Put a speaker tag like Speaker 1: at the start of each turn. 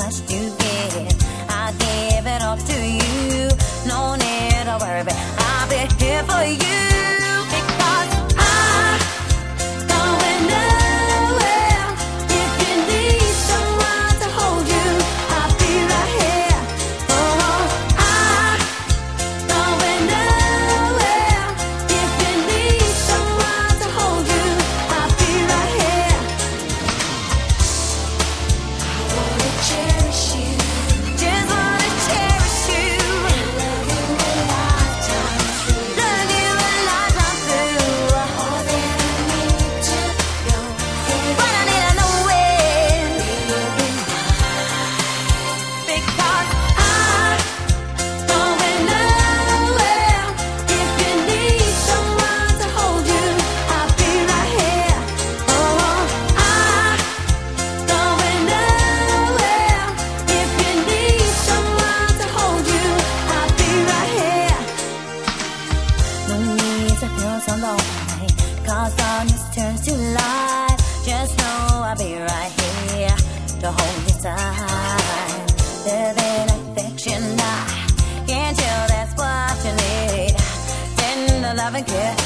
Speaker 1: much to give. I give it all to you. No need to worry, I'll be here for you. Because I'm going nowhere. If you need someone to hold you, I'll be right here. Oh, I'm going nowhere. If you need someone to hold you, I'll be right here. I wanna cherish you, just wanna cherish you, love you a lifetime through, love you a lifetime through. All that I need to know, what I need to know is you'll be mine. Because I'm going nowhere. If you need someone to hold you, I'll be right here. Oh, I'm going nowhere. If you need someone to hold you, I'll be right here. No need to feel so lonely, 'cause darkness turns to light. Just know I'll be right here to hold you tight. Live in affection, I can't tell that's what you need. Tender love and care